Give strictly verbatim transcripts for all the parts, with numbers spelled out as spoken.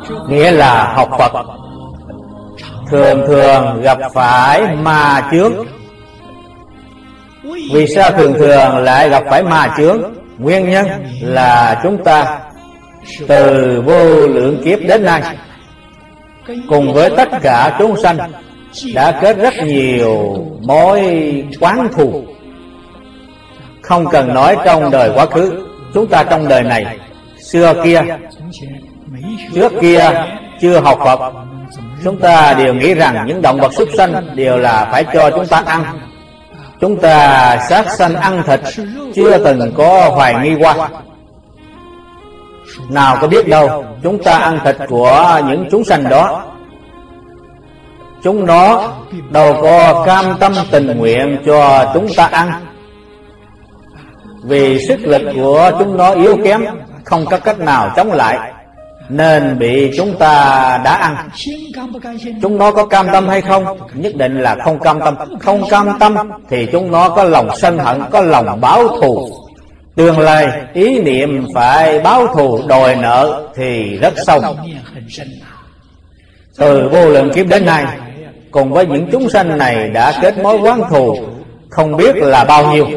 nghĩa là học Phật, thường thường gặp phải ma chướng. Vì sao thường thường lại gặp phải ma chướng? Nguyên nhân là chúng ta từ vô lượng kiếp đến nay, cùng với tất cả chúng sanh, đã kết rất nhiều mối oán thù. Không cần nói trong đời quá khứ, chúng ta trong đời này, xưa kia, trước kia chưa học Phật, chúng ta đều nghĩ rằng những động vật súc sanh đều là phải cho chúng ta ăn. Chúng ta sát sanh ăn thịt, chưa từng có hoài nghi qua. Nào có biết đâu, chúng ta ăn thịt của những chúng sanh đó, chúng nó đâu có cam tâm tình nguyện cho chúng ta ăn. Vì sức lực của chúng nó yếu kém, không có cách nào chống lại, nên bị chúng ta đã ăn. Chúng nó có cam tâm hay không? Nhất định là không cam tâm. Không cam tâm thì chúng nó có lòng sân hận, có lòng báo thù. Tương lai ý niệm phải báo thù đòi nợ thì rất sâu. Từ vô lượng kiếp đến nay, cùng với những chúng sanh này đã kết mối oán thù không biết là bao nhiêu.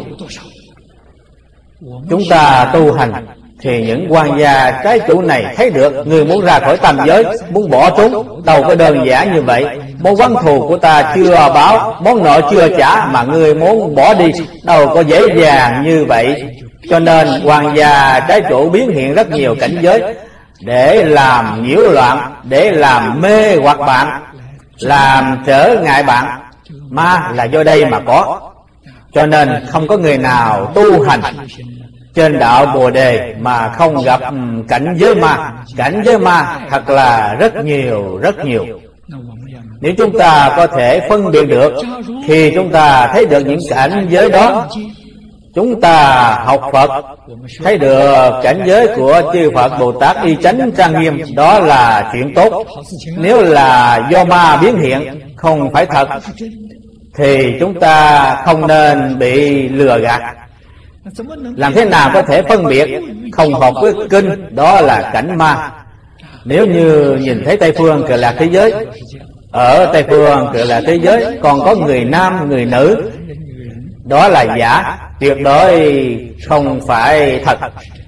Chúng ta tu hành thì những quan gia trái chủ này thấy được người muốn ra khỏi tam giới, muốn bỏ trốn, đâu có đơn giản như vậy. Mối oán thù của ta chưa báo, món nợ chưa trả mà người muốn bỏ đi, đâu có dễ dàng như vậy. Cho nên quan gia trái chủ biến hiện rất nhiều cảnh giới để làm nhiễu loạn, để làm mê hoặc bạn, làm trở ngại bạn. Ma là do đây mà có. Cho nên không có người nào tu hành trên đạo Bồ Đề mà không gặp cảnh giới ma. Cảnh giới ma thật là rất nhiều, rất nhiều. Nếu chúng ta có thể phân biệt được, khi chúng ta thấy được những cảnh giới đó, chúng ta học Phật, thấy được cảnh giới của chư Phật Bồ Tát y chánh trang nghiêm, đó là chuyện tốt. Nếu là do ma biến hiện, không phải thật, thì chúng ta không nên bị lừa gạt. Làm thế nào có thể phân biệt không hợp với kinh, đó là cảnh ma. Nếu như nhìn thấy Tây Phương Cực Lạc thế giới, ở Tây Phương Cực Lạc thế giới còn có người nam, người nữ, đó là giả, tuyệt đối không phải thật.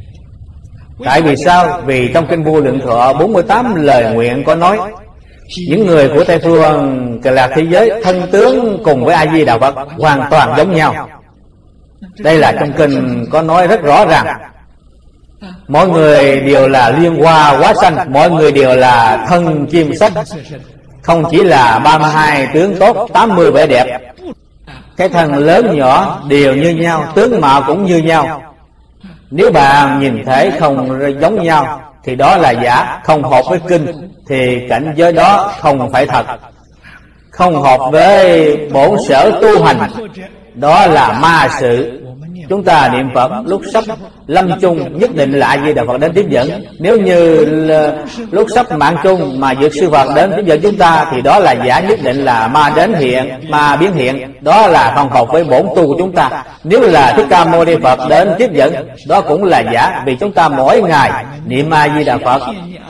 Tại vì sao? Vì trong kinh Vô Lượng Thọ bốn mươi tám lời nguyện có nói, những người của Tây Phương Cực Lạc thế giới thân tướng cùng với A Di Đà Phật hoàn toàn giống nhau. Đây là trong kinh có nói rất rõ ràng. Mọi người đều là liên hoa hóa sanh, mọi người đều là thân chim sách, không chỉ là ba mươi hai tướng tốt, tám mươi vẻ đẹp. Cái thân lớn nhỏ đều như nhau, tướng mạo cũng như nhau. Nếu bạn nhìn thấy không giống nhau thì đó là giả, không hợp với kinh, thì cảnh giới đó không phải thật. Không hợp với bổn sở tu hành, đó là ma sự. Chúng ta niệm Phật lúc sắp lâm chung nhất định là A Di Đà Phật đến tiếp dẫn. Nếu như lúc sắp mạng chung mà Dược Sư Phật đến tiếp dẫn chúng ta thì đó là giả, nhất định là ma đến hiện, ma biến hiện, đó là không hợp với bổn tu của chúng ta. Nếu là Thích Ca Mâu Ni Phật đến tiếp dẫn, đó cũng là giả, vì chúng ta mỗi ngày niệm A Di Đà Phật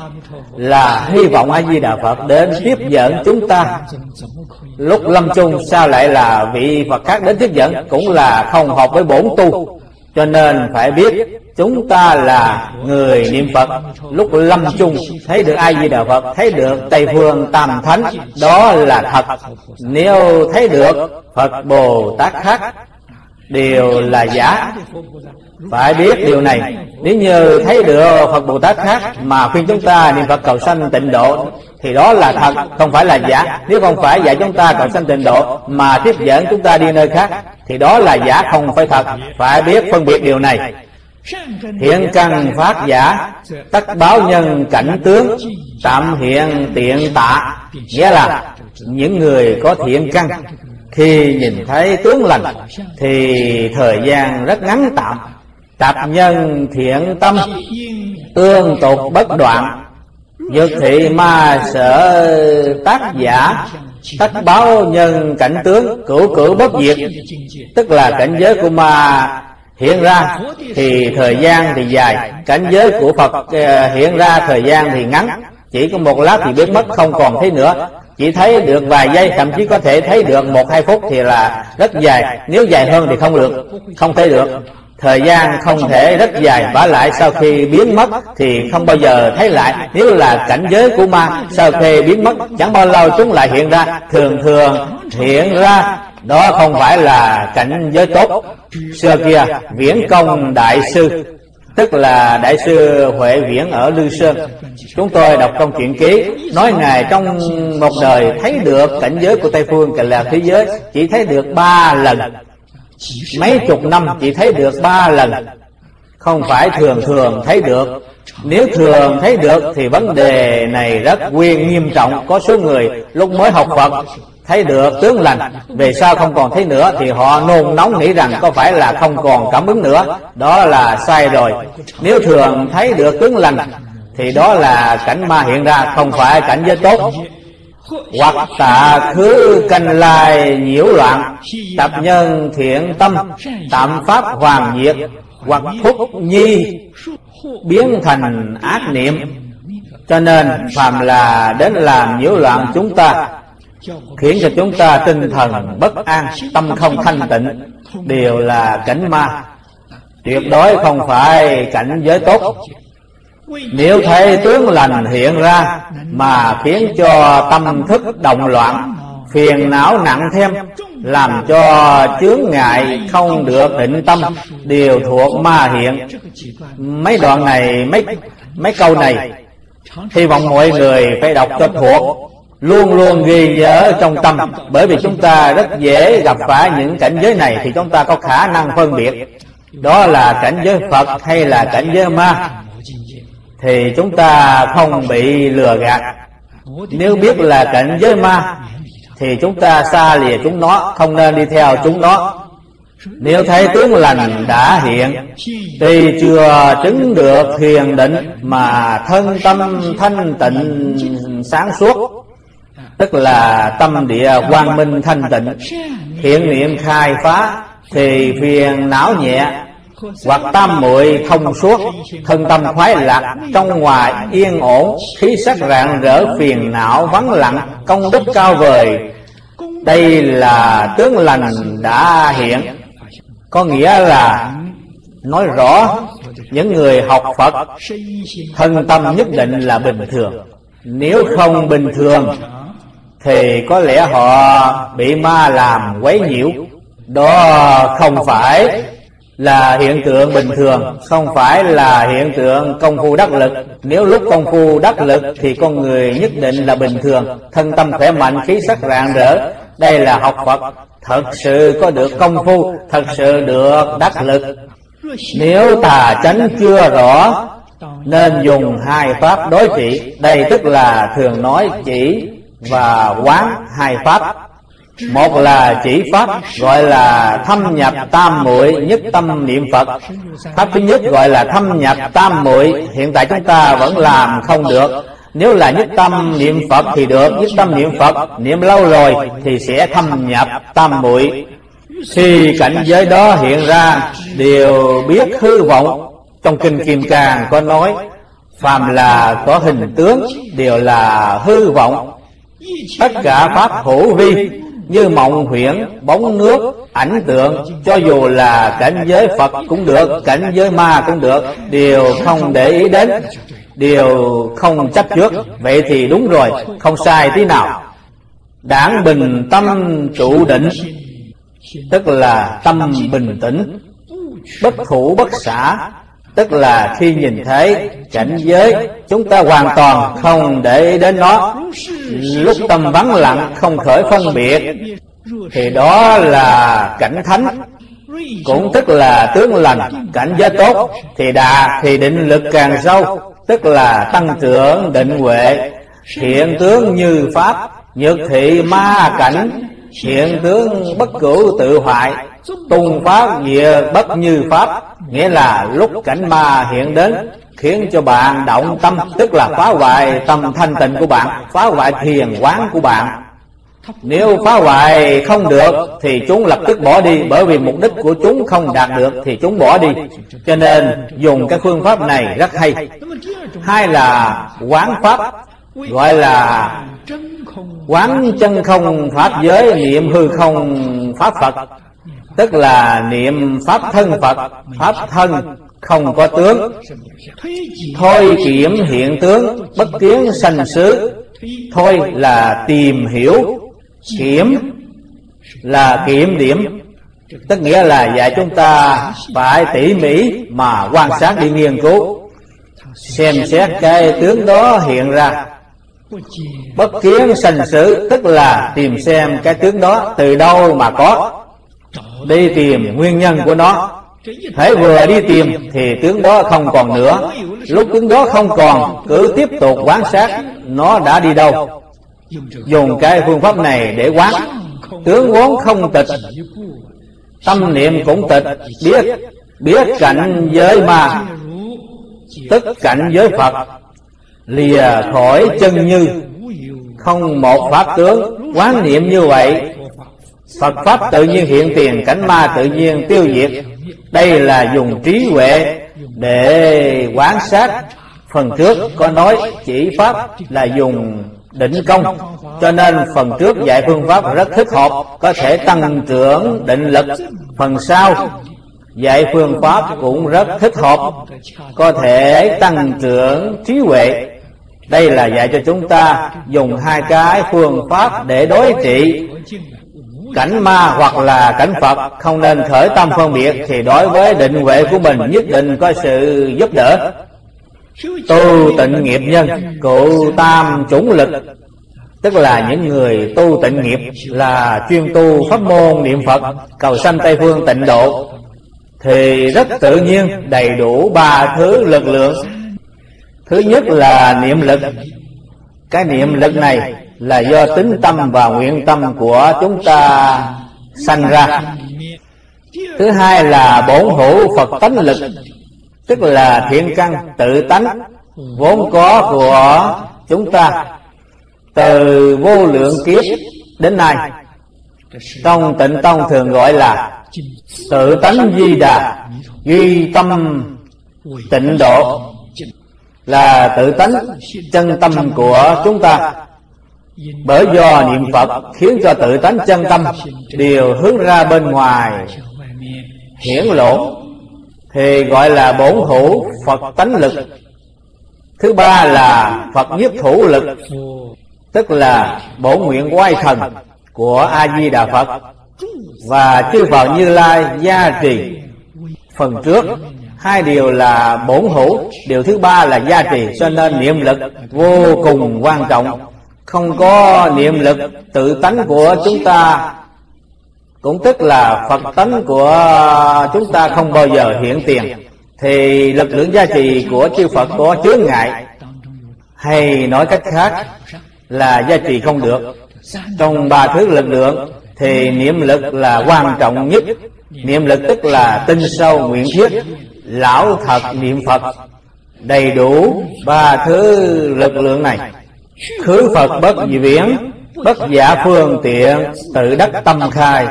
là hy vọng A Di Đà Phật đến tiếp dẫn chúng ta. Lúc lâm chung sao lại là vị Phật khác đến tiếp dẫn, cũng là không hợp với bổn tu. Cho nên phải biết chúng ta là người niệm Phật, lúc lâm chung thấy được A Di Đà Phật, thấy được Tây Phương Tam Thánh, đó là thật. Nếu thấy được Phật Bồ Tát khác đều là giả. Phải biết điều này. Nếu như thấy được Phật Bồ Tát khác mà khuyên chúng ta niệm Phật cầu sanh tịnh độ thì đó là thật, không phải là giả. Nếu không phải dạy chúng ta cầu sanh tịnh độ mà tiếp dẫn chúng ta đi nơi khác thì đó là giả, không phải thật. Phải biết phân biệt điều này. Thiện căn phát giả, tất báo nhân cảnh tướng, tạm hiện tiện tạ. Nghĩa là những người có thiện căn khi nhìn thấy tướng lành thì thời gian rất ngắn tạm. Tập nhân thiện tâm, tương tục bất đoạn. Dược thị ma sở tác giả, tất báo nhân cảnh tướng, cửu cửu bất diệt. Tức là cảnh giới của ma hiện ra thì thời gian thì dài, cảnh giới của Phật hiện ra thời gian thì ngắn. chỉ có một lát thì biến mất, không còn thấy nữa. Chỉ thấy được vài giây, thậm chí có thể thấy được một hai phút thì là rất dài. Nếu dài hơn thì không được, không thấy được. Thời gian không thể rất dài, vả lại sau khi biến mất thì không bao giờ thấy lại. Nếu là cảnh giới của ma, sau khi biến mất chẳng bao lâu chúng lại hiện ra. Thường thường hiện ra, đó không phải là cảnh giới tốt. Xưa kia Viễn Công Đại Sư, tức là Đại sư Huệ Viễn ở Lư Sơn, chúng tôi đọc trong truyện ký, nói Ngài trong một đời thấy được cảnh giới của Tây Phương Cực Lạc thế giới chỉ thấy được ba lần. Mấy chục năm chỉ thấy được ba lần, không phải thường thường thấy được. Nếu thường thấy được thì vấn đề này rất nguyên nghiêm trọng. Có số người lúc mới học Phật thấy được tướng lành, về sau không còn thấy nữa thì họ nôn nóng nghĩ rằng có phải là không còn cảm ứng nữa. Đó là sai rồi. Nếu thường thấy được tướng lành thì đó là cảnh ma hiện ra, không phải cảnh giới tốt. Hoặc tạ khứ canh lai nhiễu loạn, tập nhân thiện tâm, tạm pháp hoàng diệt, hoặc thúc nhi biến thành ác niệm. Cho nên phàm là đến làm nhiễu loạn chúng ta, khiến cho chúng ta tinh thần bất an, tâm không thanh tịnh, đều là cảnh ma, tuyệt đối không phải cảnh giới tốt. Nếu thấy tướng lành hiện ra mà khiến cho tâm thức động loạn, phiền não nặng thêm, làm cho chướng ngại không được định tâm, đều thuộc ma hiện. Mấy đoạn này, mấy mấy câu này hy vọng mọi người phải đọc cho thuộc, luôn luôn ghi nhớ trong tâm. Bởi vì chúng ta rất dễ gặp phải những cảnh giới này thì chúng ta có khả năng phân biệt đó là cảnh giới Phật hay là cảnh giới ma, thì chúng ta không bị lừa gạt. Nếu biết là cảnh giới ma thì chúng ta xa lìa chúng nó, không nên đi theo chúng nó. Nếu thấy tướng lành đã hiện, tuy chưa chứng được thiền định mà thân tâm thanh tịnh sáng suốt, tức là tâm địa quang minh thanh tịnh, thiện niệm khai phá, thì phiền não nhẹ, hoặc tam muội thông suốt, thân tâm khoái lạc, trong ngoài yên ổn, khí sắc rạng rỡ, phiền não vắng lặng, công đức cao vời. Đây là tướng lành đã hiện. Có nghĩa là nói rõ những người học Phật thân tâm nhất định là bình thường. Nếu không bình thường thì có lẽ họ bị ma làm quấy nhiễu. Đó không phải là hiện tượng bình thường, không phải là hiện tượng công phu đắc lực. Nếu lúc công phu đắc lực thì con người nhất định là bình thường, thân tâm khỏe mạnh, khí sắc rạng rỡ. Đây là học Phật, thật sự có được công phu, thật sự được đắc lực. Nếu tà chánh chưa rõ, nên dùng hai pháp đối trị. Đây tức là thường nói chỉ và quán hai pháp. Một là chỉ pháp, gọi là thâm nhập tam muội, nhất tâm niệm Phật. Pháp thứ nhất gọi là thâm nhập tam muội, hiện tại chúng ta vẫn làm không được. Nếu là nhất tâm niệm Phật thì được, nhất tâm niệm Phật niệm lâu rồi thì sẽ thâm nhập tam muội. Khi cảnh giới đó hiện ra, đều biết hư vọng. Trong kinh Kim Cang có nói, phàm là có hình tướng đều là hư vọng. Tất cả pháp hữu vi, như mộng huyễn, bóng nước, ảnh tượng, cho dù là cảnh giới Phật cũng được, cảnh giới ma cũng được, đều không để ý đến, đều không chấp trước. Vậy thì đúng rồi, không sai tí nào. Đảng bình tâm trụ định, tức là tâm bình tĩnh, bất thủ bất xả, tức là khi nhìn thấy cảnh giới, chúng ta hoàn toàn không để ý đến nó. Lúc tâm vắng lặng, không khởi phân biệt, thì đó là cảnh thánh, cũng tức là tướng lành. Cảnh giới tốt thì đà, thì định lực càng sâu, tức là tăng trưởng định huệ. Hiện tướng như pháp, nhược thị ma cảnh, hiện tướng bất cửu tự hoại, tung pháp diệt bất như pháp. Nghĩa là lúc cảnh ma hiện đến, khiến cho bạn động tâm, tức là phá hoại tâm thanh tịnh của bạn, phá hoại thiền quán của bạn. Nếu phá hoại không được thì chúng lập tức bỏ đi, bởi vì mục đích của chúng không đạt được thì chúng bỏ đi. Cho nên dùng cái phương pháp này rất hay. Hai là quán pháp, gọi là quán chân không pháp giới, niệm hư không pháp Phật. Tức là niệm pháp thân Phật, pháp thân không có tướng. Thôi kiểm hiện tướng, bất kiến sanh xứ. Thôi là tìm hiểu, kiểm là kiểm điểm, tức nghĩa là dạy chúng ta phải tỉ mỉ mà quan sát đi nghiên cứu, xem xét cái tướng đó hiện ra. Bất kiến sanh xứ tức là tìm xem cái tướng đó từ đâu mà có, đi tìm nguyên nhân của nó. Hễ vừa đi tìm thì tướng đó không còn nữa. Lúc tướng đó không còn, cứ tiếp tục quan sát nó đã đi đâu. Dùng cái phương pháp này để quán. Tướng vốn không tịch, tâm niệm cũng tịch. Biết biết cảnh giới ma, tức cảnh giới Phật, lìa khỏi chân như, không một pháp tướng. Quán niệm như vậy, Phật pháp tự nhiên hiện tiền, cảnh ma tự nhiên tiêu diệt. Đây là dùng trí huệ để quan sát. Phần trước có nói chỉ pháp là dùng định công, cho nên phần trước dạy phương pháp rất thích hợp, có thể tăng trưởng định lực. Phần sau dạy phương pháp cũng rất thích hợp, có thể tăng trưởng trí huệ. Đây là dạy cho chúng ta dùng hai cái phương pháp để đối trị cảnh ma hoặc là cảnh Phật. Không nên khởi tâm phân biệt, thì đối với định huệ của mình nhất định có sự giúp đỡ. Tu tịnh nghiệp nhân, cụ tam chủng lực, tức là những người tu tịnh nghiệp, là chuyên tu pháp môn niệm Phật, cầu sanh Tây phương tịnh độ, thì rất tự nhiên đầy đủ ba thứ lực lượng. Thứ nhất là niệm lực. Cái niệm lực này là do tính tâm và nguyện tâm của chúng ta sanh ra. Thứ hai là bổn hữu Phật tánh lực, tức là thiện căn tự tánh vốn có của chúng ta từ vô lượng kiếp đến nay. Trong Tịnh Tông thường gọi là tự tánh Di Đà, duy tâm tịnh độ, là tự tánh chân tâm của chúng ta. Bởi do niệm Phật khiến cho tự tánh chân tâm đều hướng ra bên ngoài hiển lộ, thì gọi là bổn hữu Phật tánh lực. Thứ ba là Phật nhiếp thủ lực, tức là bổn nguyện oai thần của A Di Đà Phật và chư Phật Như Lai gia trì. Phần trước hai điều là bổn hữu, điều thứ ba là gia trì, cho nên niệm lực vô cùng quan trọng. Không có niệm lực tự tánh của chúng ta, cũng tức là Phật tánh của chúng ta không bao giờ hiện tiền, thì lực lượng gia trì của chư Phật có chướng ngại, hay nói cách khác là gia trì không được. Trong ba thứ lực lượng thì niệm lực là quan trọng nhất. Niệm lực tức là tinh sâu nguyện thiết, lão thật niệm Phật. Đầy đủ ba thứ lực lượng này, khứ Phật bất dị viễn, bất giả phương tiện, tự đắc tâm khai.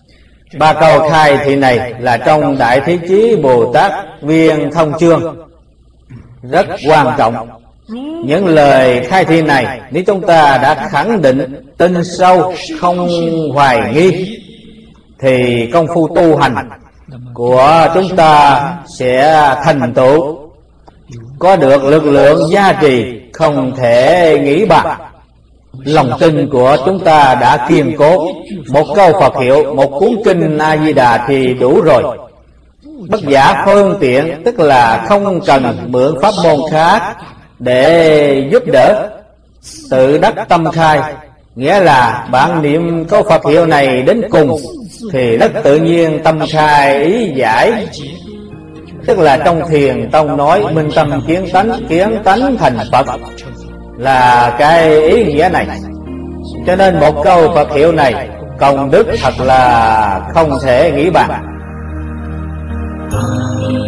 Ba câu khai thị này là trong Đại Thế Chí Bồ Tát Viên Thông Chương, rất quan trọng. Những lời khai thị này nếu chúng ta đã khẳng định, tin sâu, không hoài nghi, thì công phu tu hành của chúng ta sẽ thành tựu, có được lực lượng gia trì không thể nghĩ bàn. Lòng tin của chúng ta đã kiên cố. Một câu Phật hiệu, một cuốn kinh A Di Đà thì đủ rồi. Bất giả phương tiện tức là không cần mượn pháp môn khác để giúp đỡ. Tự đắc tâm khai nghĩa là bạn niệm câu Phật hiệu này đến cùng thì rất tự nhiên tâm khai ý giải. Tức là trong Thiền Tông nói minh tâm kiến tánh, kiến tánh thành Phật, là cái ý nghĩa này. Cho nên một câu Phật hiệu này công đức thật là không thể nghĩ bàn.